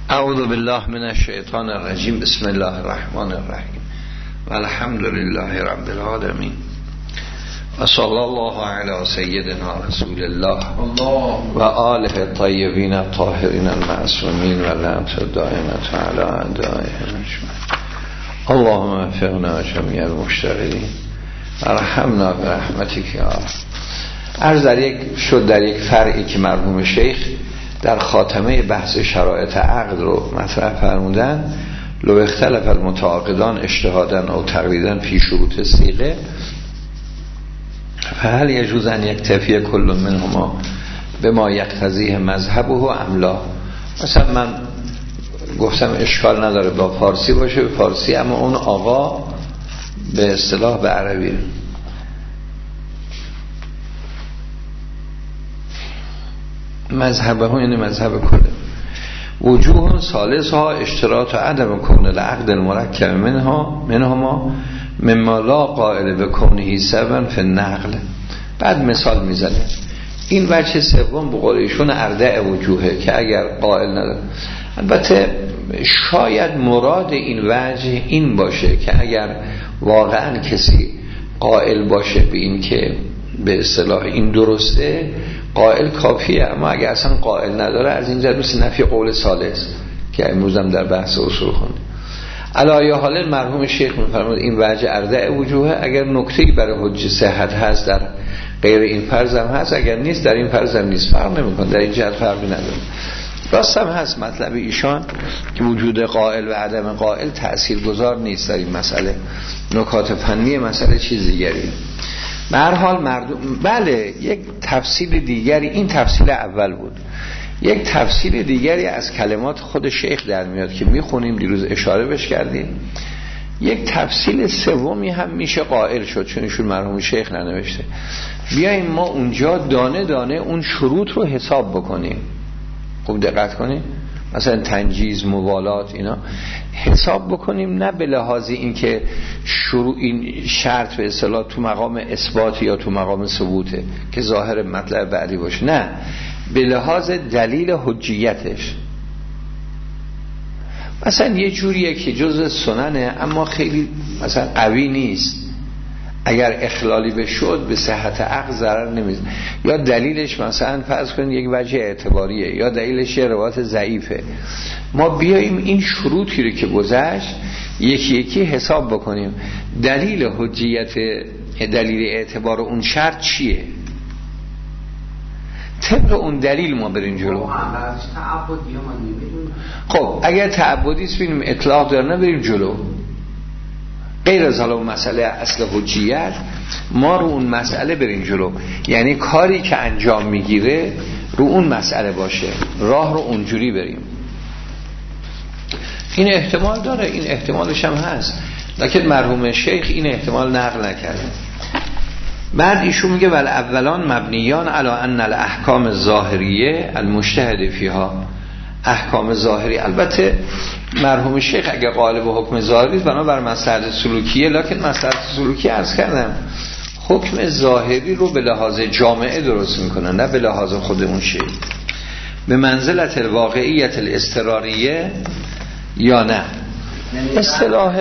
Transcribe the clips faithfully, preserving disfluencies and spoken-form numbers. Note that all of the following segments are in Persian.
اعوذ بالله من الشیطان الرجیم. بسم الله الرحمن الرحیم و الحمد لله رب العالمین و صلی الله علی سیدنا رسول الله و آله الطیبین الطاهرین المعصومین و لعنت دائمة علی اعدائهم اجمعین. اللهم وفقنا جمیع المشتغلین ارحمنا برحمتک یا رب. عرض در یک شد در یک فرعی که مرحوم شیخ در خاتمه بحث شرایط عقد رو مطرح فرمودن، لو اختلف المتعاقدان اجتهادا او تقلیدا فی شروط صیغه فهل یجوز ان یکتفی کل منهما بما یقتضیه مذهبه ام لا. مثلا من گفتم اشکال نداره با فارسی باشه به فارسی، اما اون آقا به اصطلاح به عربی. مذهب ها یعنی مذهب کله. وجوه ثالث ها اشتراط و عدم کون العقد المرکب منها منهما مما لا قائل به کونه سببا فی النقل. بعد مثال میزنه. این وجه سوم به قول ایشون ارجح وجوهه که اگر قائل نداره. البته شاید مراد این وجه این باشه که اگر واقعا کسی قائل باشه به این که به اصطلاح این درسته، قائل کافیه. اما اگر اصلا قائل نداره، از این جهت مثل نفی قول ثالث که امروزم در بحث اصول خوندیم. علی حال مرحوم شیخ می‌فرماید این وجه ارجح وجوه. اگر نکته‌ای برای حجت صحت هست در غیر این فرض هم هست، اگر نیست در این فرض هم نیست، فرق نمی‌کنه، در این جهت فرقی نداره. راست هم هست مطلب ایشان که وجود قائل و عدم قائل تاثیرگذار نیست در این مسئله. نکات فنی مسئله چیز دیگریه. به هر حال مردم بله یک تفصیل دیگری، این تفصیل اول بود، یک تفصیل دیگری از کلمات خود شیخ در میاد که میخونیم، دیروز اشاره بش کردیم. یک تفصیل سومی هم میشه قائل شد چون ایشون مرحوم شیخ ننوشته. بیاییم ما اونجا دانه دانه اون شروط رو حساب بکنیم. خوب دقت کنیم، مثلا تنجیز، موالات، اینا حساب بکنیم، نه به لحاظ این که شروع این شرط به اصطلاح تو مقام اثبات یا تو مقام ثبوته که ظاهر مطلب بعدی باشه، نه به لحاظ دلیل حجیتش. مثلا یه جوریه که جزء سننه اما خیلی مثلا قوی نیست، اگر اخلالی بشد به صحت عقد ضرر نمیزنه، یا دلیلش مثلا فرض کنید یک وجه اعتباریه یا دلیلش یه روایت ضعیفه. ما بیاییم این شروطی رو که گذشت یکی یکی حساب بکنیم، دلیل حجیت دلیل اعتبار اون شرط چیه، طبق اون دلیل ما بریم جلو. خب اگر تعبدی است ببینیم اطلاق داره، نه بریم جلو. غیر از حالا مسئله اصل حجیت، ما رو اون مسئله بریم جلو، یعنی کاری که انجام میگیره رو اون مسئله باشه، راه رو اونجوری بریم. این احتمال داره، این احتمالش هم هست، لکن مرحوم شیخ این احتمال نقل نکرده. بعد ایشون میگه ول اولان مبنیان علی ان الاحکام الظاهریه المجتهد فیها. احکام ظاهری، البته مرحوم شیخ اگر قائل به حکم ظاهری بنابر مصلحت سلوکیه، لکن مصلحت سلوکی عرض کردم حکم ظاهری رو به لحاظ جامعه درست میکنن، نه به لحاظ خودمون شیخ. به منزلت الواقعیت الاضطراریه یا نه اصطلاح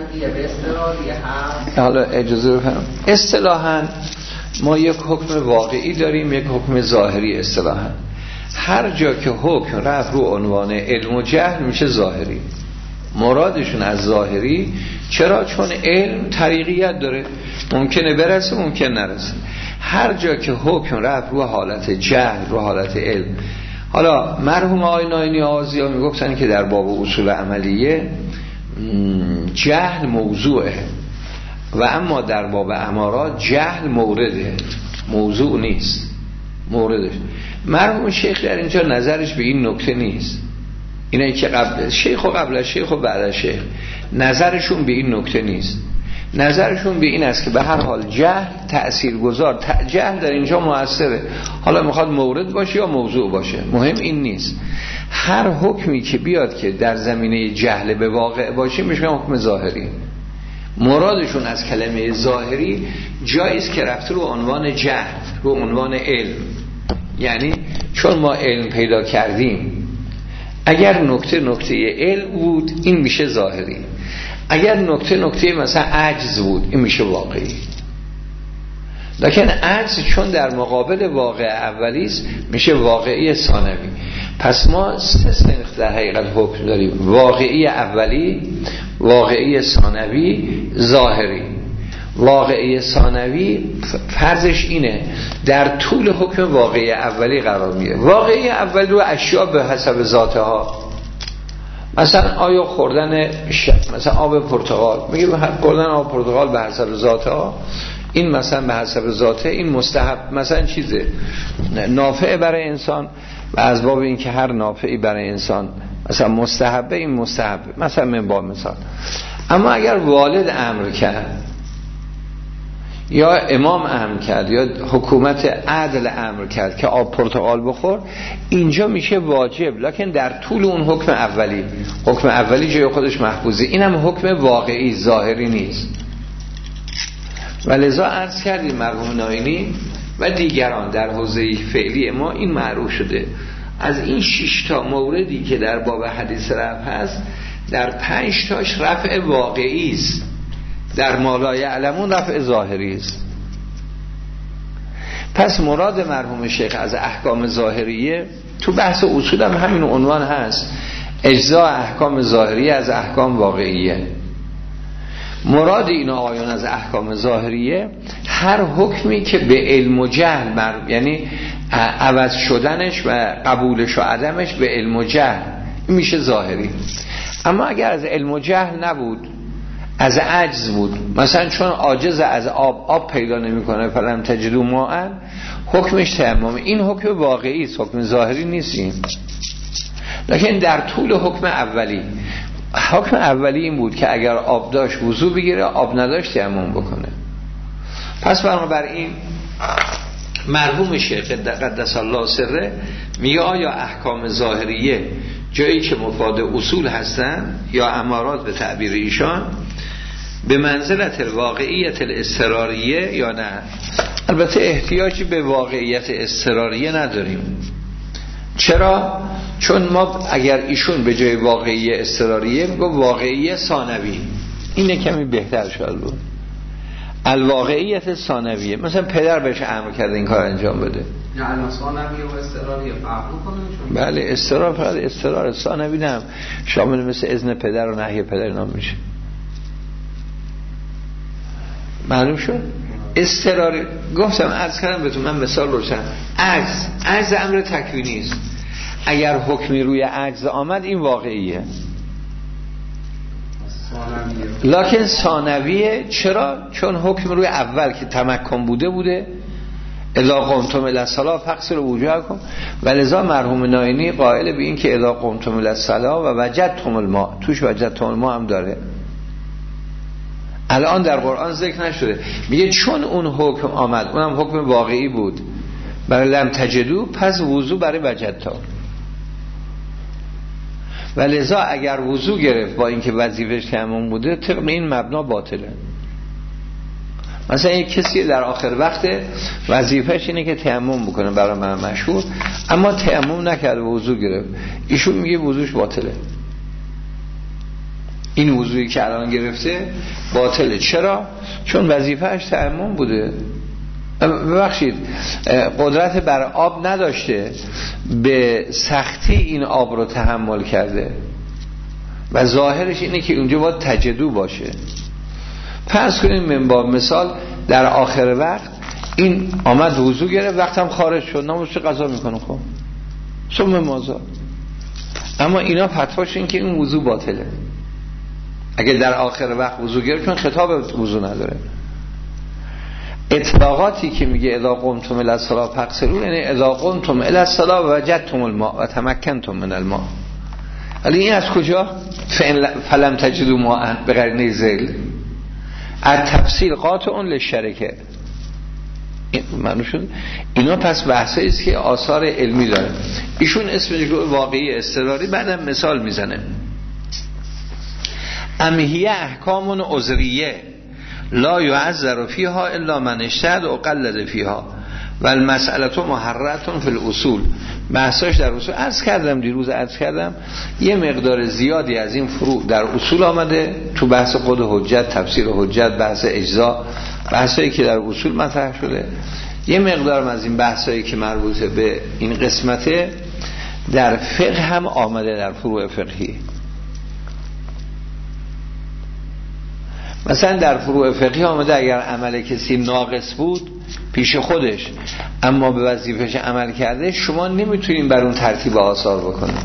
حالا اجازه بفرم اصطلاحاً ما یک حکم واقعی داریم، یک حکم ظاهری. اصطلاحاً هر جا که حکم رفت رو عنوان علم و جهل میشه ظاهری. مرادشون از ظاهری چرا؟ چون علم طریقیت داره، ممکنه برسه ممکن نرسه. هر جا که حکم رفت رو حالت جهل رو حالت علم. حالا مرحوم آقای ناینی آغازی میگفتن که در باب اصول عملیه جهل موضوعه و اما در باب امارات جهل مورده، موضوع نیست، موردش. مرحوم شیخ در اینجا نظرش به این نکته نیست. اینایی که قبل شیخ و قبل شیخ و بعد شیخ نظرشون به این نکته نیست. نظرشون به این است که به هر حال جهل تأثیرگذار، جهل در اینجا مؤثره، حالا میخواد مورد باشه یا موضوع باشه، مهم این نیست. هر حکمی که بیاد که در زمینه جهل به واقع باشه میشه حکم ظاهری. مرادشون از کلمه ظاهری جاییست که رفته رو عنوان جهل، رو عنوان علم. یعنی چون ما علم پیدا کردیم اگر نکته نکته علم بود این میشه ظاهری، اگر نکته نکته مثلا عجز بود این میشه واقعی. لکن عجز چون در مقابل واقع اولی است میشه واقعی ثانوی. پس ما سه سنخ در حقیقت حکم داریم: واقعی اولی، واقعی ثانوی، ظاهری. واقعی ثانوی فرضش اینه در طول حکم واقعی اولی قرار میگیره. واقعی اولی رو اشیاء به حسب ذاتها، مثلا آیا خوردن ش... مثلا آب پرتقال، میگه خوردن آب پرتقال به حسب ذاتها، این مثلا به حسب ذاته، این مستحب مثلا چیزه نافع برای انسان، و از باب این که هر نافعی برای انسان مثلا مستحبه، این مستحبه مثلا من باب مثال. اما اگر والد امر کرد یا امام امر کرد یا حکومت عدل امر کرد که آب پرتقال بخور، اینجا میشه واجب، لکن در طول اون حکم اولی، حکم اولی جای خودش محفوظه، اینم حکم واقعی ظاهری نیست. و لذا عرض کردیم مرحوم ناینی و دیگران در حوزه فعلی ما این معروف شده از این شش تا موردی که در باب حدیث رفع هست، در پنج تاش رفع واقعی است، در ما لا یعلمون رفع ظاهری است. پس مراد مرحوم شیخ از احکام ظاهریه تو بحث اصول هم همین عنوان هست: اجزاء احکام ظاهریه از احکام واقعیه. مراد این آیان از احکام ظاهریه هر حکمی که به علم و جهل مر... یعنی عوض شدنش و قبولش و عدمش به علم و جهل میشه ظاهری. اما اگر از علم و جهل نبود، از عجز بود، مثلا چون عاجز از آب آب پیدا نمیکنه فلم تجدوا ماء، حکمش تیمم، این حکم واقعی است، حکم ظاهری نیست این. لکن در طول حکم اولی، حکم اولی این بود که اگر آب داشت وضو بگیره، آب نداشت تیمم بکنه. پس بنابراین مرحوم شیخ قدس الله سره میگه آیا احکام ظاهریه جایی که مفاد اصول هستن یا امارات به تعبیر ایشان به منزلت واقعیت الاضطراریه یا نه؟ البته احتیاجی به واقعیت اضطراریه نداریم. چرا؟ چون ما اگر ایشون به جای واقعی اضطراریه میگه واقعی ثانوی، اینه کمی بهتر شد بود. الواقعیت ثانویه، مثلا پدر بهش امر کرده این کار انجام بده، نه الان ثانویه و اضطراریه فرق کنه. بله اضطرار فقط اضطرار، ثانوی نه شامل مثل اذن پدر و نهی پدر نام میشه. معلوم شد؟ اضطراری گفتم عرض کردم بهتون، من مثال روشن. عجز، عجز امر تکوینی است. اگر حکمی روی عجز آمد این واقعیه. لکن ثانویه. چرا؟ چون حکم روی اول که تمکن بوده بوده اذا قمتم الی الصلاة فاغسلوا وجوهکم، و لذا مرحوم ناینی قائل به این که اذا قمتم الی الصلاة و وجدتم الماء، توش وجدتم الماء هم داره. الان در قرآن ذکر نشده، میگه چون اون حکم آمد اونم حکم واقعی بود برای لم تجدو، پس وضو برای وجدتا. و لذا اگر وضو گرفت با اینکه وظیفه‌اش تیمم بوده، طبق این مبنا باطله. مثلا یک کسی در آخر وقت وظیفه‌اش اینه که تیمم بکنه، برای من مشهور، اما تیمم نکرد و وضو گرفت، ایشون میگه وضوش باطله. این وضویی که الان گرفته باطله. چرا؟ چون وظیفه‌اش تیمم بوده. ببخشید قدرت بر آب نداشته، به سختی این آب رو تحمل کرده و ظاهرش اینه که اونجا باید تجدو باشه. فرض کنیم من با مثال در آخر وقت این آمد وضو گرفت، وقتم خارج شد، ناموش قضا میکنه، خب ثم ماذا؟ اما اینا فتواش این که این وضو باطله اگه در آخر وقت وضو گرفت، چون خطاب وضو نداره. اطلاقاتی که میگه اذا قمتم الی الصلاة فاغسلوا، یعنی اذا قمتم الی الصلاة و وجدتم الماء و تمکنتم من الماء. ولی این از کجا؟ فلم تجدوا ماء به قرینه ذیل. التفصیل قاطع للشرکه. معنی شد اینا پس بحثایی است که آثار علمی داره. ایشون اسمش واقعی اضطراری، بعدم مثال میزنه. امهیه احکام عذریه لا یعذر فیها الا من اجتهد و قلد فیها و المسئله محررتون فی الاصول، بحثاش در اصول. عرض کردم دیروز عرض کردم یه مقدار زیادی از این فروع در اصول آمده، تو بحث خود حجت، تفسیر حجت، بحث اجزا، بحثایی که در اصول مطرح شده. یه مقدار از این بحثایی که مربوطه به این قسمته در فقه هم آمده، در فروع فقهی. مثلا در فروع فقهی آمده اگر عمل کسی ناقص بود پیش خودش اما به وظیفه‌اش عمل کرده، شما نمیتونین بر اون ترتیب آثار بکنین.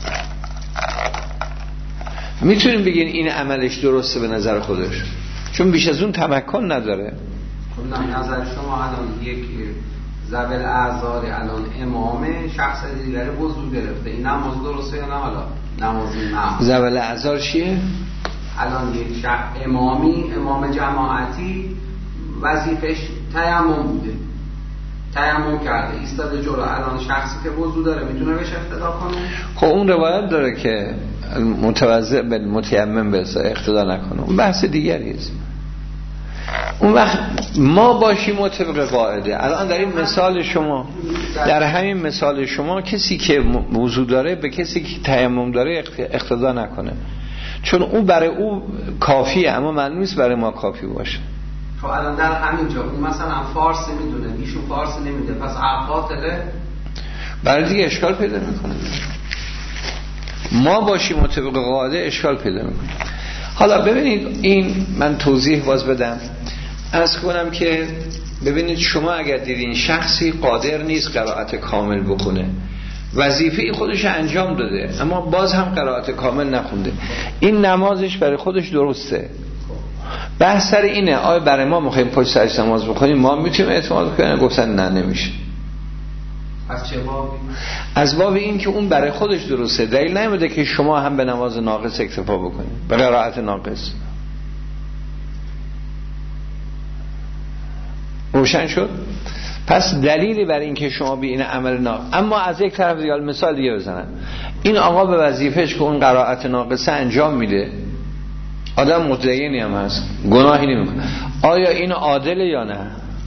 میتونین بگین این عملش درسته به نظر خودش، چون بیش از اون تمکن نداره. خب نظر شما الان یک ذوی الاعذار الان امامه، شخص دیگری وضو گرفته، این نماز درسته یا نه؟ حالا نماز نه. ذوی الاعذار چیه؟ الان یک شخص امامی، امام جماعتی، وظیفش تیمم بوده، تیمم کرده، ایستاده جلو. الان شخصی که وضو داره میتونه بهش اقتدا کنه؟ خب اون روایت داره که متوضئ به متیمم به اقتدا نکنه، اون بحث دیگری است. اون وقت ما باشیم طبق قاعده. الان در این مثال شما، در همین مثال شما، کسی که وضو داره به کسی که تیمم داره اقتدا نکنه، چون اون برای او کافیه، اما معلوم نیست برای ما کافی باشه. خب الان در همین جا اون مثلا فارسی میدونه، ایشون فارسی نمیده، پس عقاطله برای دیگه اشکال پیدا میکنه. ما باشیم طبق قاعده اشکال پیدا میکنه. حالا ببینید این من توضیح باز بدم، عرض کنم که ببینید شما اگر دیدین شخصی قادر نیست قرائت کامل بکنه، وظیفه خودش انجام داده اما باز هم قرائت کامل نخونده، این نمازش برای خودش درسته. بحث سر اینه آیا برای ما میخوایم پشت سرش نماز بخونیم ما میتونیم اعتماد کنیم؟ گفتن نه نمیشه. از چه بابی؟ از باب این که اون برای خودش درسته، دلیل نمیده که شما هم به نماز ناقص اکتفا بکنید، به قرائت ناقص. روشن شد؟ پس دلیلی برای این که شما به این عمل ناقص. اما از یک طرف دیگه مثال دیگه بزنم، این آقا به وظیفهش که اون قرائت ناقصه انجام میده، آدم متدینی هم هست، گناهی نمیکنه، آیا این عادله یا نه؟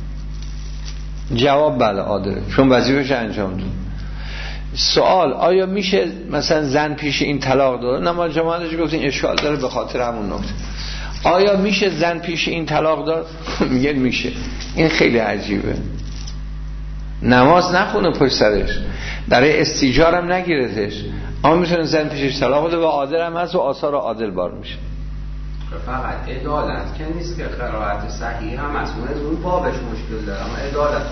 جواب بله عادله، چون وظیفهش انجام داد. سوال آیا میشه مثلا زن پیش این طلاق داره؟ نماز جماعتش گفت این اشکال داره به خاطر همون نکته. آیا میشه زن پیش این طلاق داد؟ میگه میشه. این خیلی عجیبه، نماز نخونه پشت سرش، برای استیجار هم نگیرتش، اما میتونه زن پیشش طلاق بده و عادل هم هست و آثار عادل بار میشه. فقط عدالت که نیست که قرائت صحیح هم از اون بابش مشکل داره، اما عدالتش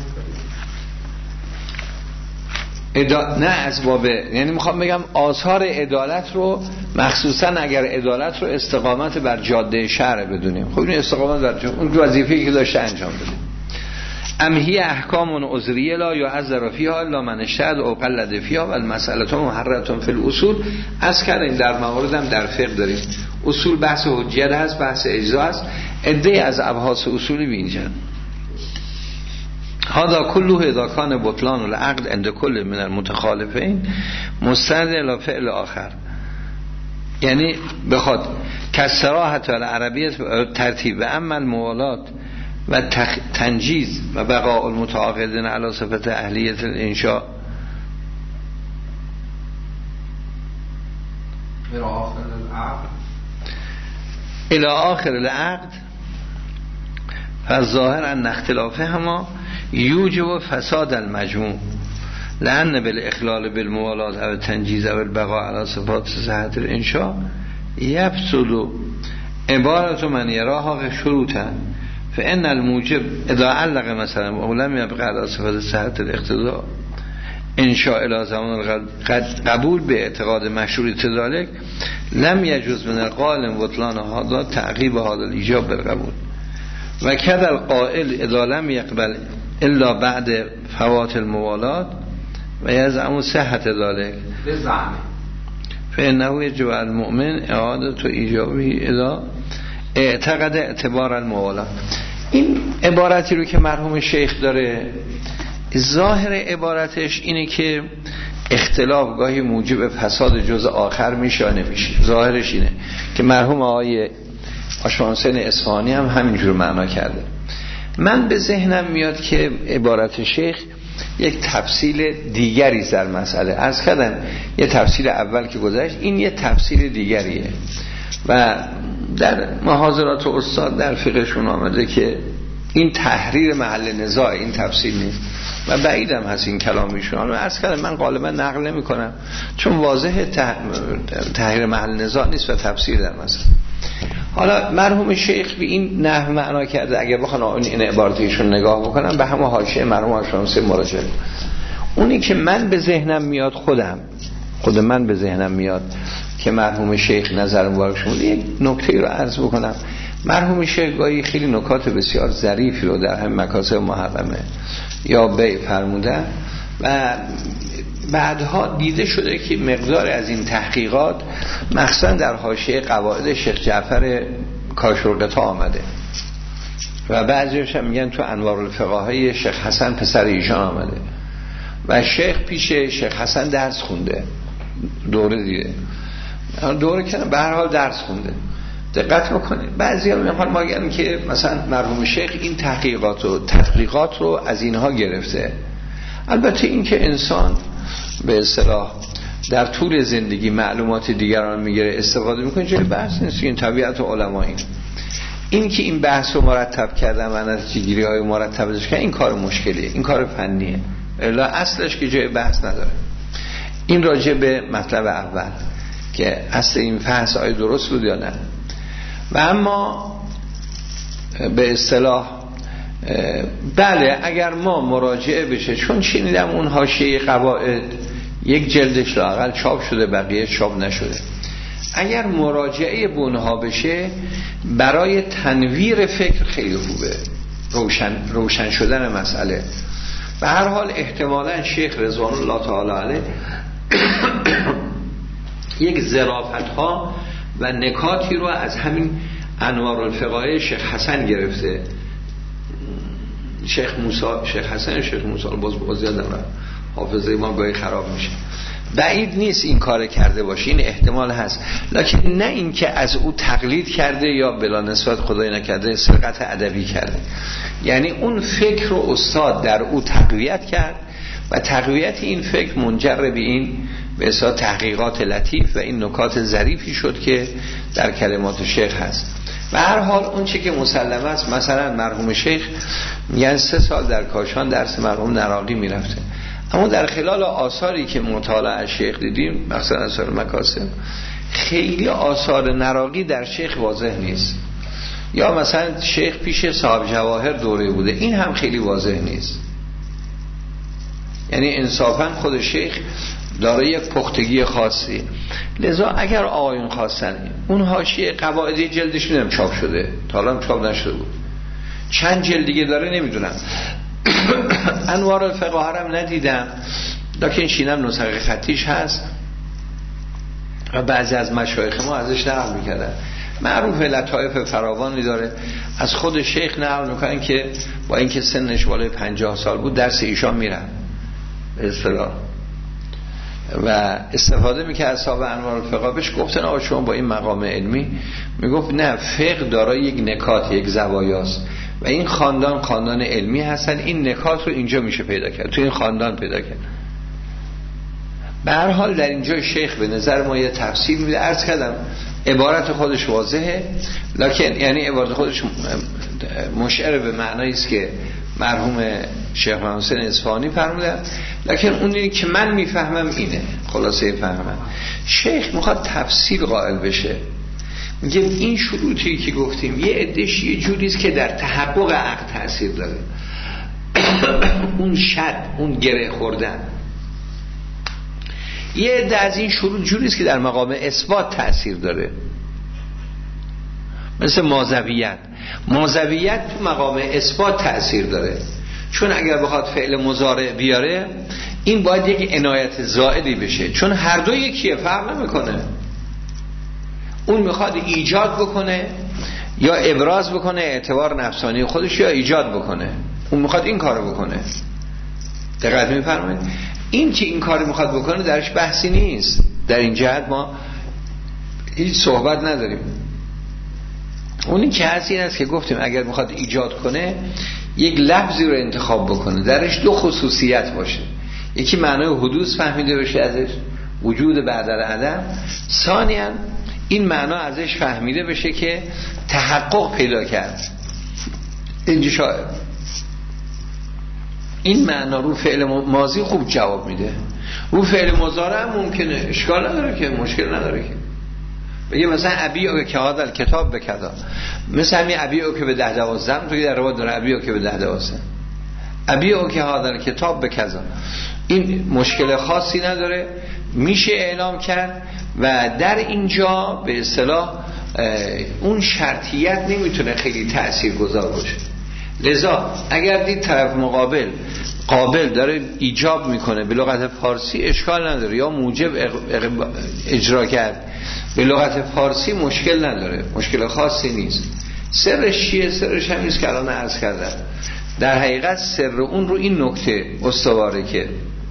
ادا... نه از باب، یعنی میخوام بگم آثار عدالت رو مخصوصا اگر عدالت رو استقامت بر جاده شرع بدونیم. خب این استقامت بر جاده، اون وظیفه‌ای که داشته انجام بده. امهی احکام عذریه لا یعذر فیها الا من اشتهد او قلد فیها و المسئله محررة فی الاصول. از کردیم در موارد هم در فقه داریم اصول، بحث حجت هست، بحث اجزا هست، عده از ابحاث اصولی به اینجا. هذا كله اذا كان بطلان العقد عند كل من المتخالفين مستند الى فعل آخر، یعنی بخواد کسراحت العربیت ترتیب اما الموالات و تنجیز و بقاء المتعاقدین علی صفت اهلیت الانشاء الى آخر العقد فالظاهر ان اختلافهما یوجب فساد المجموع لأن بالاخلال بالموالات او تنجیز او البقاء على صفات صحت الانشاء یفسد عبارت من یراها شروطا فإن الموجب اذا علق مثلا و لم يبقى على صفات صحت الاقتضاء انشاء الى زمان قبول به اعتقاد مشروعیت ذلك لم يجوز من القائل بطلان هذا تعقیب هذا الايجاب بالقبول و کذا القائل اذا لم يقبل الا بعد فوات الموالات و یزعم صحت ذلك بزعمه فإنه يجب على المؤمن اعادة ایجابه اذا اعتقد اعتبار الموالات. این عبارتی رو که مرحوم شیخ داره ظاهر عبارتش اینه که اختلاف گاهی موجب فساد جزء آخر میشه یا نمیشه. ظاهرش اینه که مرحوم آقای آشوانسین اصفهانی هم همینجور معنا کرده. من به ذهنم میاد که عبارت شیخ یک تفصیل دیگری در مسئله عرض کردن. یه تفصیل اول که گذشت، این یه تفصیل دیگریه و در محاضرات استاد در فقهشون آمده که این تحریر محل نزاع، این تفصیل نیست و بعیدم هست این کلامیشون. حالا عرض کردم من غالبا نقل نمی کنم چون واضح تحریر محل نزاع نیست و تفسیر در مسئله. حالا مرحوم شیخ به این نحو معنا کرده، اگر بخوام این عبارتیشون نگاه بکنم به همه حاشیه مرحوم شمسی مراجعه. اونی که من به ذهنم میاد، خودم خود من به ذهنم میاد که مرحوم شیخ نظر مبارکشون یک نکته رو عرض بکنم. مرحوم شیخ گاهی خیلی نکات بسیار ظریفی رو در همین مکاسب محرمه یا بیع فرمودن و بعدها دیده شده که مقدار از این تحقیقات مخصوصا در حاشیه قواعد شیخ جعفر کاشرقطا آمده و بعضیش هم میگن تو انوار الفقاهه شیخ حسن پسر ایشان آمده و شیخ پیش شیخ حسن درس خونده، دوره دیده، دوره کنه به هر حال درس خونده. دقت بکنید بعضی ها میخوان ما گفتن که مثلا مرحوم شیخ این تحقیقات و تحقیقات رو از اینها گرفته. البته این که انسان به اصطلاح در طول زندگی معلومات دیگران میگیره استفاده میکنه جای بحث نیست، این طبیعت علمایی. این که این بحث رو مرتب کردن و نتیجه گیری های مرتبش کردن این کار مشکلیه، این کار فنیه، الا اصلش که جای بحث نداره. این راجع به مطلب اول که اصل این بحث آیا درست بود یا نه. و اما به اصطلاح بله اگر ما مراجعه بشه، چون شنیدم اون حاشیه قواعد یک جلدش لااقل چاپ شده بقیه چاپ نشده، اگر مراجعه به اونها بشه برای تنویر فکر خیلی خوبه، روشن روشن شدن مسئله. به هر حال احتمالاً شیخ رضوان الله تعالی علیه یک ظرافت ها و نکاتی رو از همین انوار الفقاهه شیخ حسن گرفته. شیخ موسی شیخ حسن شیخ موسی باز باز یادم رفت، حافظه ما گاهی خراب میشه. بعید نیست این کار کرده باشه، این احتمال هست، لکن نه این که از او تقلید کرده یا بلا نسبت خدای نکرده سرقت ادبی کرده. یعنی اون فکر رو استاد در او تقویت کرد و تقویت این فکر منجر به این به اصطلاح تحقیقات لطیف و این نکات ظریفی شد که در کلمات شیخ هست. و هر حال اون چی که مسلمه است، مثلا مرحوم شیخ میگن سه سال در کاشان درس مرحوم نراقی میرفته، اما در خلال آثاری که مطالعه از شیخ دیدیم مثلا اثر مکاسب خیلی آثار نراقی در شیخ واضح نیست، یا مثلا شیخ پیش صاحب جواهر دوره بوده این هم خیلی واضح نیست. یعنی انصافا خود شیخ داره یک پختگی خاصی. لذا اگر آقایون خواستن اون حاشیه قواعدی جلدش نمیدونم چاپ شده، تا الان چاپ نشده بود، چند جلد دیگه داره نمیدونم. انوار الفقاهه هم ندیدم، لکن شینم نسخه خطیش هست و بعضی از مشایخ ما ازش نقل میکردن. معروف لطایف فراوانی داره، از خود شیخ نقل میکنن که با اینکه سنش بالای پنجاه سال بود درس ایشان میرن به اصطلاح و استفاده میکنه. اصحاب انوار الفقه بهش گفتن آقا شما با این مقام علمی، میگفت نه، فقه دارای یک نکات، یک زوایاست و این خاندان خاندان علمی هستن، این نکات رو اینجا میشه پیدا کرد، تو این خاندان پیدا کرد. به هر حال در اینجا شیخ به نظر ما یه تفسیر میده. عرض کردم عبارت خودش واضحه، لکن یعنی عبارت خودش مشعر به معنایی است که مرحوم شیخ محمد حسین اصفهانی فرمودن، لکن اونی که من میفهمم اینه، خلاصه فهمم شیخ میخواد تفصیل قائل بشه. میگه این شروطی که گفتیم یه عده‌اش یه جوریست که در تحقق عقد تأثیر داره، اون شد، اون گره خوردن. یه عده از این شروط جوریست که در مقام اثبات تأثیر داره، مثل مازویت. مازویت تو مقام اثبات تأثیر داره، چون اگر بخواد فعل مضارع بیاره این باید یک عنایت زائدی بشه، چون هر دو یکیه، فرق نمیکنه. اون میخواد ایجاد بکنه یا ابراز بکنه اعتبار نفسانی خودش، یا ایجاد بکنه، اون میخواد این کارو بکنه. دقت میفرمایید؟ این که این کارو میخواد بکنه درش بحثی نیست، در این جهت ما هیچ صحبت نداریم. اونی که هست این است که گفتیم اگر میخواد ایجاد کنه یک لفظی رو انتخاب بکنه درش دو خصوصیت باشه، یکی معنای حدوث فهمیده بشه ازش، وجود بعد از عدم، ثانیاً این معنا ازش فهمیده بشه که تحقق پیدا کرد. اینجا این معنا رو فعل ماضی خوب جواب میده، رو فعل مضارع هم ممکنه، اشکال نداره که، مشکل نداره که بگه مثلا ابی او که هذا الکتاب به کذا، مثل همین ابی او که به ده دوازده تو در روایت داره ابی او که به ده دوازده، ابی او که هذا الکتاب به کذا، این مشکل خاصی نداره، میشه اعلام کرد. و در اینجا به اصطلاح اون شرطیت نمیتونه خیلی تأثیرگذار باشه. لذا اگر دید طرف مقابل قابل داره ایجاب میکنه به لغت فارسی اشکال نداره، یا موجب اجرا کرد به لغت فارسی مشکل نداره، مشکل خاصی نیست. سرش چیه؟ سرش هم نیست که الان عرض کردم. در حقیقت سر اون رو این نکته استواره که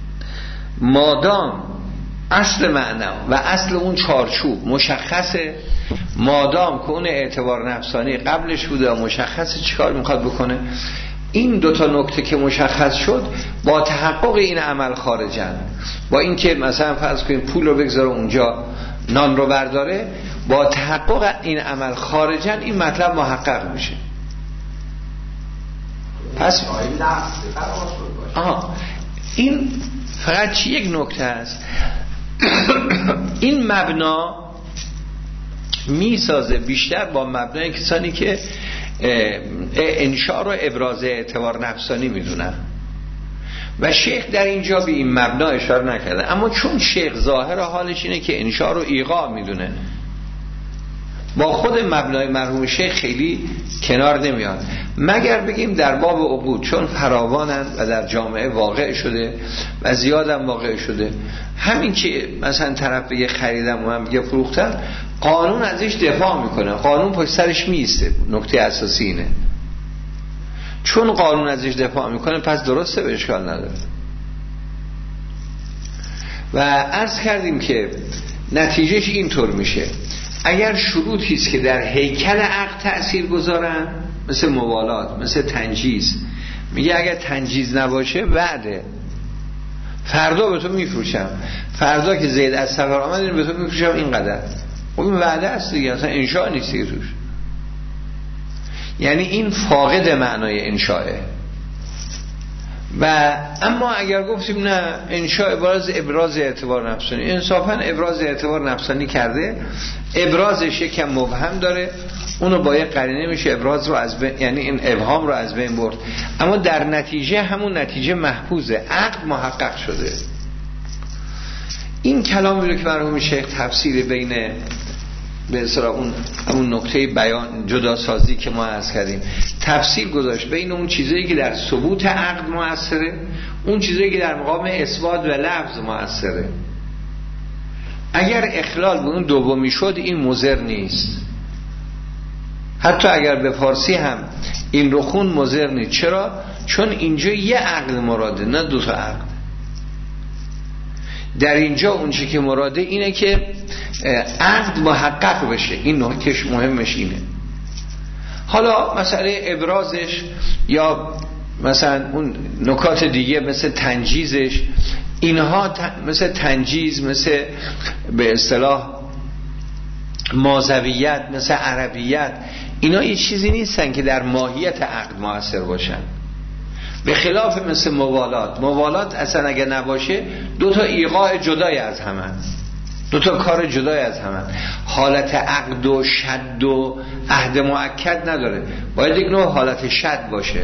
مادام اصل معنا و اصل اون چارچوب مشخصه، مادام که اون اعتبار نفسانی قبلش بوده و مشخصه چیکار میخواد بکنه، این دوتا نکته که مشخص شد با تحقق این عمل خارجن، با این که مثلا فرض کنیم پول رو بگذاره اونجا نان رو برداره، با تحقق این عمل خارجن این مطلب محقق میشه. پس آها این فقط چی یک نکته است این مبنا میسازه بیشتر با مبنای کسانی که انشاء رو ابراز اعتبار نفسانی میدونن و شیخ در اینجا به این مبنا اشاره نکرده، اما چون شیخ ظاهر حالش اینه که انشاء رو ایقاع میدونه، با خود مبنای مرحوم شیخ خیلی کنار نمیاد، مگر بگیم در باب عقود چون فراوانند و در جامعه واقع شده و زیادم واقع شده، همین که مثلا طرف بگه خریدم و من بگه فروختم، قانون ازش دفاع میکنه، قانون پشت سرش میسته. نکته اساسی اینه، چون قانون ازش دفاع میکنه پس درسته، به اشکال نداره. و عرض کردیم که نتیجهش اینطور میشه، اگر شروطی است که در هیکل عقد تأثیر گذارن، مثل موالات، مثل تنجیز، میگه اگر تنجیز نباشه بعده فردا به تو میفروشم، فردا که زید از سفر آمد اینو به تو میفروشم اینقدر، خب این وعده است دیگه، اصلا انشاء نیست دیگه توش. یعنی این فاقد معنای انشاءه. و اما اگر گفتیم نه انشاء ابراز ابراز اعتبار نفسانی، انصافا ابراز اعتبار نفسانی کرده، ابرازش یکم مبهم داره، اونو با یک قرینه میشه ابراز رو از بین، یعنی این ابهام رو از بین برد، اما در نتیجه همون نتیجه محفوظه، عقد محقق شده. این کلامی رو که مرحوم شیخ تفسیر بین به اصطلاح اون همون نکته بیان جدا سازی که ما عرض کردیم، تفسیر گذاشت بین اون چیزایی که در ثبوت عقد مؤثره، اون چیزایی که در مقام اثبات و لفظ مؤثره. اگر اخلال به اون دومی شد این مضر نیست، حتی اگر به فارسی هم این رو خون مضر نیست. چرا؟ چون اینجا یه عقد مراده، نه دو تا عقد. در اینجا اون چی که مراده اینه که عقد محقق بشه، این نکتهش مهمش اینه. حالا مسئله ابرازش یا مثلا اون نکات دیگه مثل تنجیزش، اینها ت... مثل تنجیز، مثل به اصطلاح مازویت، مثل عربیت، اینا یه چیزی نیستن که در ماهیت عقد مؤثر باشن. به خلاف مثل موالات، موالات اصلا اگر نباشه دو تا ایقاع جدای از همن، دو تا کار جدای از همن، حالت عقد و شد و عهد مؤکد نداره، باید یک نوع حالت شد باشه،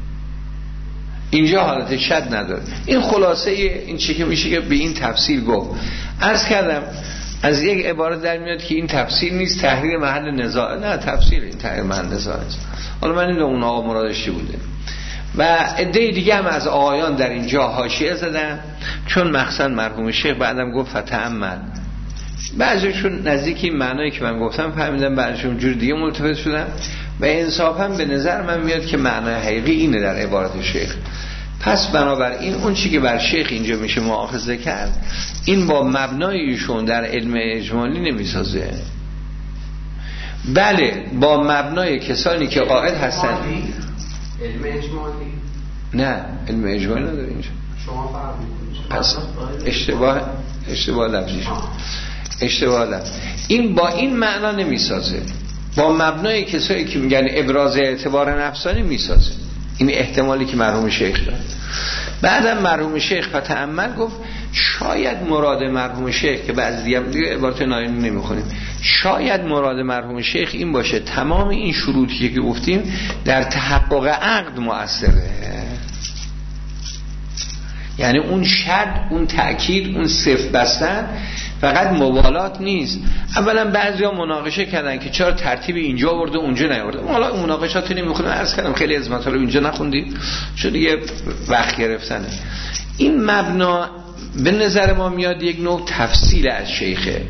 اینجا حالت شد نداره. این خلاصه این چی که میشه که به این تفسیر گفت. عرض کردم از یک عبارت در میاد که این تفسیر نیست، تحریر محل نزاع، نه تفسیر این تحریر محل نزاع است. حالا من این دو اون آقا مرادش چی بوده و عده دیگه هم از آقایان در اینجا حاشیه زدن، چون مخصوصا مرحوم شیخ بعدم گفت فتأمل، بعضیشون نزدیکی معنایی که من گفتم فهمیدن، بعضیشون جور دیگه ملتفت شدن و انصافا به نظر من میاد که معنای حقیقی اینه در عبارت شیخ. پس بنابراین اون چی که بر شیخ اینجا میشه مؤاخذه کرد، این با مبنای ایشون در علم اجمالی نمیسازه، بله با مبنای کسانی که قائل هستن علم اجمالی نه، علم اجمالی نداره اینجا. شما فرق می‌کنید. پس اشتباه اشتباه لفظی شد. اشتباه لفظ. این با این معنا نمیسازه. با مبنای کسایی که میگن ابراز اعتبار نفسانی میسازه. این احتمالی که مرحوم شیخ داره. بعدم مرحوم شیخ فتأمل گفت شاید مراد مرحوم شیخ که بعضی دیگه دیگه عبارت نایینی نمیخونیم، شاید مراد مرحوم شیخ این باشه تمام این شروطی که گفتیم در تحقق عقد مؤثره. یعنی اون شرط، اون تأکید، اون صفت بستن فقط موالات نیست. اولا بعضیا مناقشه کردن که چرا ترتیب اینجا آورده اونجا نیاورده. حالا مناقشات نمیخونم، عرض کردم خیلی از مطالب اینجا نخوندید چون دیگه وقت گرفتنه. این مبنا به نظر ما میاد یک نوع تفصیل از شیخه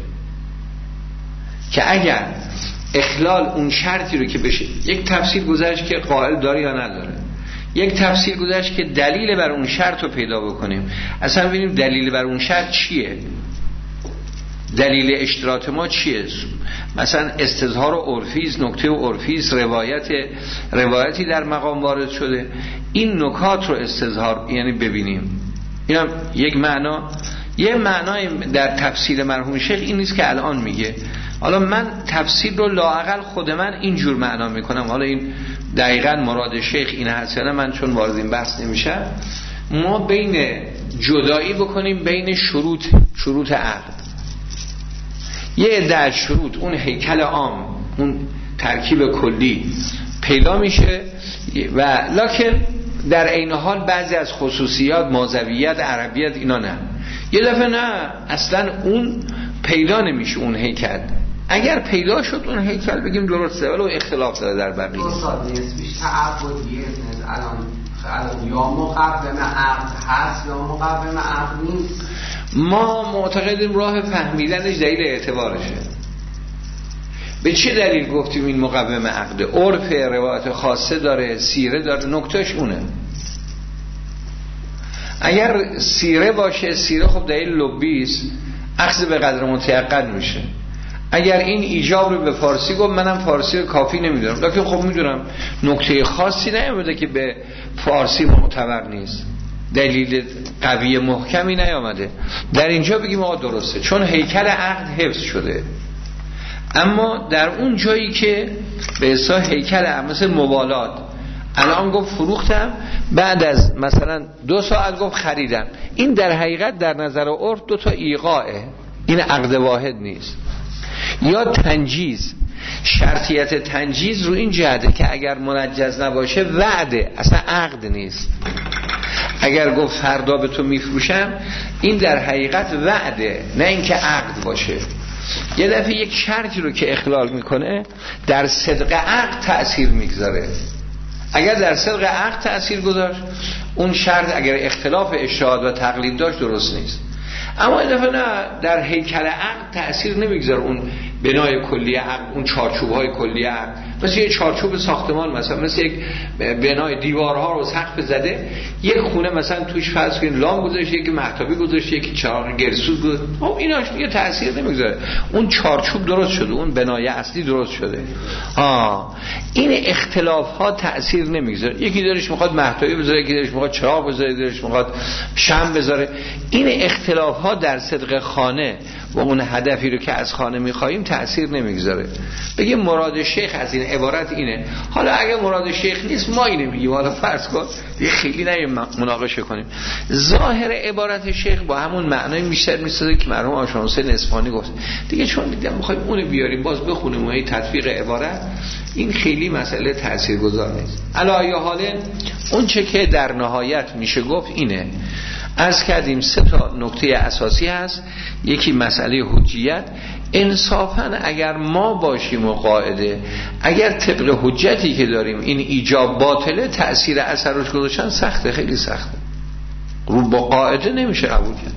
که اگر اخلال اون شرطی رو که بشه، یک تفصیل گذاشت که قائل داره یا نداره، یک تفصیل گذاشت که دلیل بر اون شرط رو پیدا بکنیم. اصلا ببینیم دلیل بر اون شرط چیه، دلیل اشتراط ما چیه. مثلا استظهار عرفیز، نکته عرفیز، روایت روایتی در مقام وارد شده، این نکات رو استظهار یعنی ببینیم. اینم یک معنا. یه معنای در تفسیر مرحوم شیخ این نیست که الان میگه. حالا من تفسیر رو لااقل خود من اینجور معنا میکنم. حالا این دقیقاً مراد شیخ این هست یا نه، من چون وارد این بحث نمیشم. ما بین جدایی بکنیم بین شروط شروط عقد. یه عده شروط، اون هیکل عام، اون ترکیب کلی پیدا میشه و لکن در عین حال بعضی از خصوصیات، مازویت، عربیت اینا نه. یه دفعه نه، اصلا اون پیدا نمیشه اون هیکل. اگر پیدا شد اون هیکل بگیم درسته، ولی اختلاف داره در بقیه. استاد نسبیش تعبدیه الان الان یا مقوم عقد هست یا مقوم عقد نیست. ما معتقدیم راه فهمیدنش دلیل اعتبارشه. به چه دلیل گفتیم این مقوم عقد؟ عرف، روایت خاصه داره، سیره داره، نکتهش اونه. اگر سیره باشه، سیره خب دلیل لبیست، اخذ به قدر متیقن میشه. اگر این ایجاب رو به فارسی گفت، منم فارسی رو کافی نمیدونم، لیکن خب میدونم نکته خاصی نیامده که به فارسی معتبر نیست، دلیل قوی محکمی نیامده. در اینجا بگیم آقا درسته چون هیکل عقد حفظ شده. اما در اون جایی که به اصطلاح هیکل عقد مثل موالات، الان گفت فروختم، بعد از مثلا دو ساعت گفت خریدم، این در حقیقت در نظر عرف دو تا ایقاعه، این عقد واحد نیست. یا تنجیز، شرطیت تنجیز رو این جهته که اگر منجز نباشه وعده، اصلا عقد نیست. اگر گفت فردا به تو میفروشم، این در حقیقت وعده، نه اینکه عقد باشه. یه دفعه یک شرطی رو که اخلال میکنه در صدق عقد تأثیر میگذاره. اگر در صدق عقد تأثیر گذاشت، اون شرط اگر اختلاف اجتهاد و تقلید داشت درست نیست. اما این دفعه نه، در هیکل عقد تأثیر نمیگذاره اون بنای کلی عقد، اون چارچوب‌های کلی عقد. مثل یک چارچوب ساختمان، مثلا مثل یک بنای دیوارها رو سقف زده، یک خونه مثلا توش فرض کنید لام گذاشته، یک محتابی گذاشته، یک چراغ گرسوز گذاشته، خب ایناش دیگه تأثیر نمیگذاره. اون چارچوب درست شده، اون بنای اصلی درست شده. آه این اختلاف‌ها تأثیر نمیگذاره. یکی دلش میخواد محتابی بذاره، یکی دلش میخواد چراغ بذاره، یکی دلش میخواد شمع بذاره. این اختلاف‌ها در صدق خانه و اون هدفی رو که از خانه می‌خوایم تأثیر نمیگذاره. بگیم مراد شیخ از این عبارت اینه. حالا اگه مراد شیخ نیست ما اینو میگیم، حالا فرض کن یه خیلی نیم مناقشه کنیم. ظاهر عبارت شیخ با همون معنای بیشتر میسازه که مرحوم آشان حسین اصفهانی گفت. دیگه چون دیدم می‌خوایم اونو بیاریم باز بخونیم و این تطبیق عبارت، این خیلی مسئله تاثیرگذار نیست. علی ای حال اون چه که در نهایت میشه گفت اینه. عرض کردیم سه تا نکته اساسی هست. یکی مسئله حجیت. انصافا اگر ما باشیم و قاعده، اگر طبق حجتی که داریم این ایجاب باطله، تأثیر اثر روش گذاشتن سخته، خیلی سخته، رو با قاعده نمیشه قبول کرد.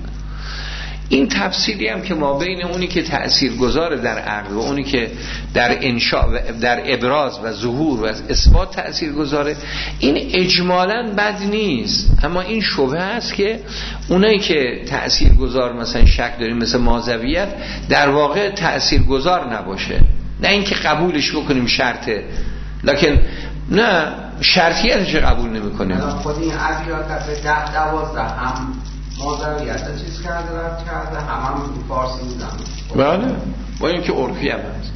این تفصیلی هم که ما بین اونی که تأثیر گذاره در عقد و اونی که در انشاء در ابراز و ظهور و اثبات تأثیر گذاره، این اجمالاً بد نیست. اما این شبهه است که اونایی که تأثیر گذار مثلا شک داریم مثل مازویت، در واقع تأثیر گذار نباشه. نه اینکه قبولش بکنیم شرطه، لکن نه شرطیتش قبول نمیکنه. خود این ابیات به ده دوازده هم موضوعیت چیز کرده رفت کرده هم هم فارسی میدن. بله با اینکه عرفی هم هست.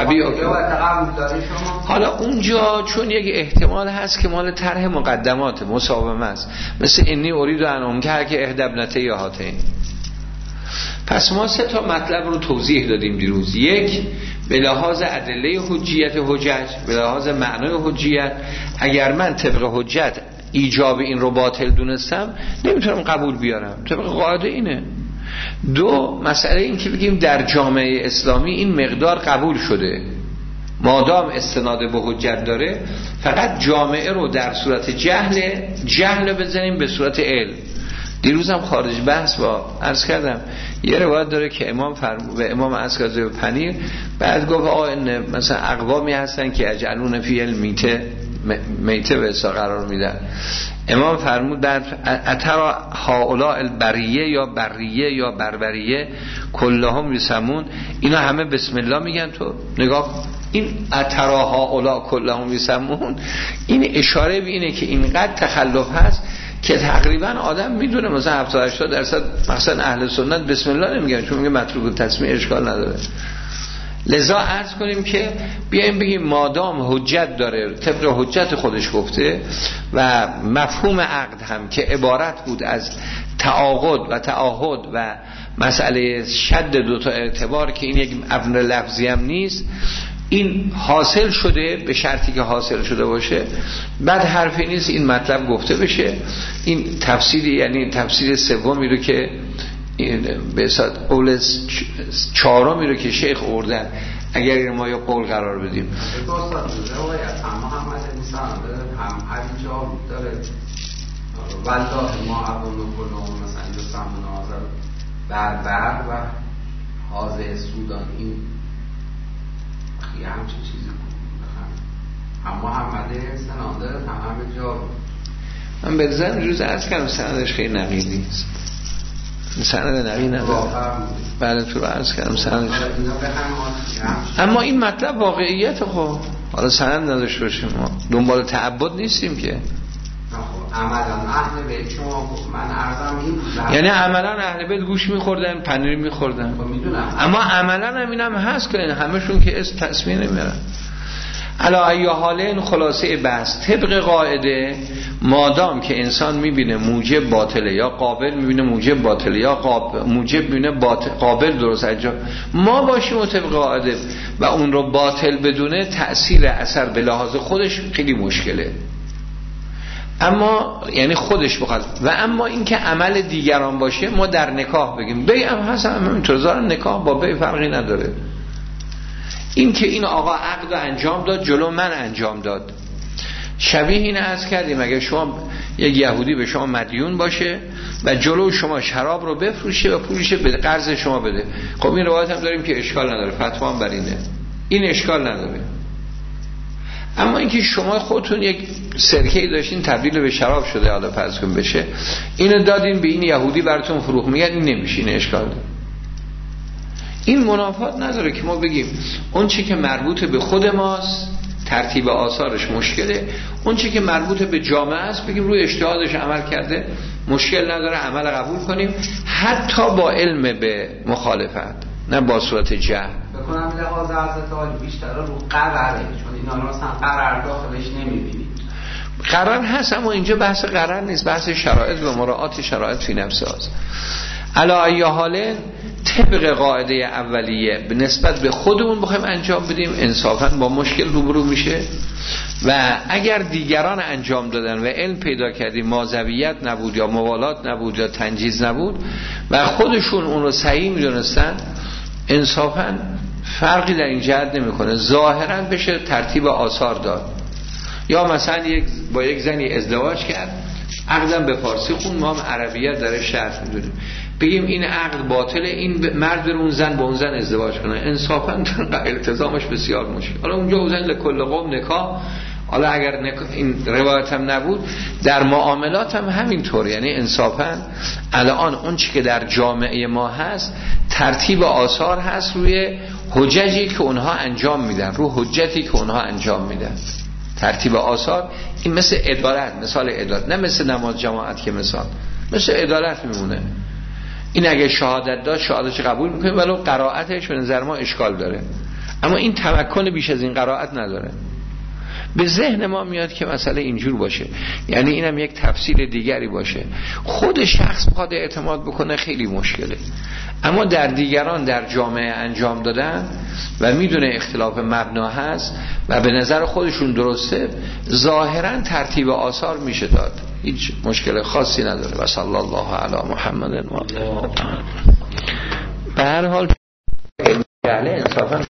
حالا اونجا چون یک احتمال هست که مال طرح مقدمات مساومه است، مثل انی ارید ان انکحک احدی ابنتی هاتین. پس ما سه تا مطلب رو توضیح دادیم دیروز. یک، به لحاظ ادله حجیت حجج، به لحاظ معنای حجیت، اگر من طبق حجت ایجاب این رو باطل دونستم نمیتونم قبول بیارم، طبق قاعده اینه. دو، مسئله این که بگیم در جامعه اسلامی این مقدار قبول شده، مادام استناد به حجت داره، فقط جامعه رو در صورت جهل جهل بزنیم به صورت علم. دیروزم خارج بحث با عرض کردم یه روایت داره که امام فرمود به امام اسکازه پنیر، بعد گفت آقا این مثلا اقوامی هستن که اجعلون فی المیته میته به حساب قرار میدن. امام فرمود در اترا هؤلاء البریه یا بریه یا بربریه کلهم یسمون، اینا همه بسم الله میگن. تو نگاه این اترا هؤلاء کلهم یسمون، این اشاره به اینه که اینقدر تخلف هست که تقریبا آدم میدونه مثلا هفتاد هشتاد درصد مثلا اهل سنت بسم الله نمیگن، چون میگه مطلوب التسمیه اشکال نداره. لذا عرض کنیم که بیایم بگیم مادام حجت داره، طبق حجت خودش گفته و مفهوم عقد هم که عبارت بود از تعاقد و تعاهد و مسئله شد دوتا اعتبار که این یک ابن لفظی هم نیست، این حاصل شده به شرطی که حاصل شده باشه، بعد حرفی نیست این مطلب گفته بشه. این تفسیری یعنی تفسیر سومی رو که به اصطلاح قول چهارمی رو که شیخ آوردن اگر این ما یا قول قرار بدیم هم محمد انسان هم هر جا داره والله ما ابون کلهم مثلا یسمون آزر بربر و حاضر سودان، این خیلی همچه چیزی هم محمد انسان داره هم همه جا. من به زن روز عرض کردم سندش خیلی نقیل نیست، سند نقی نداره. بله تو رو عرض کردم سندش، اما این مطلب واقعیت. خب حالا سند نداشته باشیم، ما دنبال تعبد نیستیم که. عملا اهل بیت شما من عرضم این یعنی عملا اهل بیت گوش میخوردن، پنیر میخوردن، اما عملا هم اینم هست که همشون که اسم تسمیه نمیارن. علا ای حالین خلاصه بحث طبق قاعده مادام که انسان میبینه موجب باطله یا قابل میبینه موجب باطله یا قابل موجب میبینه باطل قابل درست انجام ما باشیم و طبق قاعده و اون رو باطل بدونه، تأثیر اثر به لحاظ خودش خیلی مشکله. اما یعنی خودش بخواد و اما این که عمل دیگران باشه، ما در نکاح بگیم بیع هم هست هم همینطور، زارن نکاح با بیع فرقی نداره. این که این آقا عقد انجام داد جلو من انجام داد، شبیه این عرض کردیم اگر شما یک یهودی به شما مدیون باشه و جلو شما شراب رو بفروشه و پولش به قرض شما بده، خب این روایت هم داریم که اشکال نداره، فتوا هم بر اینه، این اشکال نداره. اما اینکه شما خودتون یک سرکه‌ای داشتین تبدیل به شراب شده، حالا فرض کن بشه، اینو دادین به این یهودی براتون فروخت، میگن این نمیشه، این اشکال داره. این منافات نداره که ما بگیم اون چی که مربوط به خود ماست ترتیب آثارش مشکله، اون چی که مربوط به جامعه است بگیم روی اجتهادش عمل کرده مشکل نداره، عمل قبول کنیم حتی با علم به مخالفت، نه با صورت جهل. بکنم لحاظ حضرت عالی بیشتر رو قراره، چون اینا رو مثلا قرار داخلش نمیبینید. قرار هست اما اینجا بحث قرار نیست، بحث شرایط و مراعات شرایط فی نفس هاست. علا ای حاله طبق قاعده اولیه به نسبت به خودمون بخوایم انجام بدیم انصافا با مشکل روبرو میشه و اگر دیگران انجام دادن و علم پیدا کردیم مازویت نبود یا موالات نبود یا تنجیز نبود و خودشون اون رو صحیح میدونستن، انصافا فرقی در این جهت نمیکنه، ظاهرا بشه ترتیب آثار داد. یا مثلا یک با یک زنی ازدواج کرد، عقدم به فارسی خون، ما هم عربیت داره شرط میدونیم، بگیم این عقد باطله، این مرد رو اون زن با اون زن ازدواج کنه، انصافا التزامش بسیار مشکل. حالا اونجا اون زن لکل قوم نکاح، حالا اگر نکاح این روایت هم نبود در معاملات هم همینطور، یعنی انصافا الان اون چی که در جامعه ما هست ترتیب آثار هست روی حججی که اونها انجام میدن، روی حجتی که اونها انجام میدن، ترتیب آثار این مثل عدالت، مثال عدالت، نه مثل نماز جماعت که مثال مثل عدالت میمونه. این اگه شهادت داد شهادتش قبول میکنه ولو قرائتش به نظر ما اشکال داره، اما این تمکن بیش از این قرائت نداره. به ذهن ما میاد که مسئله اینجور باشه، یعنی اینم یک تفسیر دیگری باشه. خود شخص بخواد اعتماد بکنه خیلی مشکله، اما در دیگران در جامعه انجام دادن و میدونه اختلاف مبنا هست و به نظر خودشون درسته، ظاهرا ترتیب آثار میشه داد، هیچ مشکل خاصی نداره. و صلی الله علی محمد و به هر حال اهل انصافا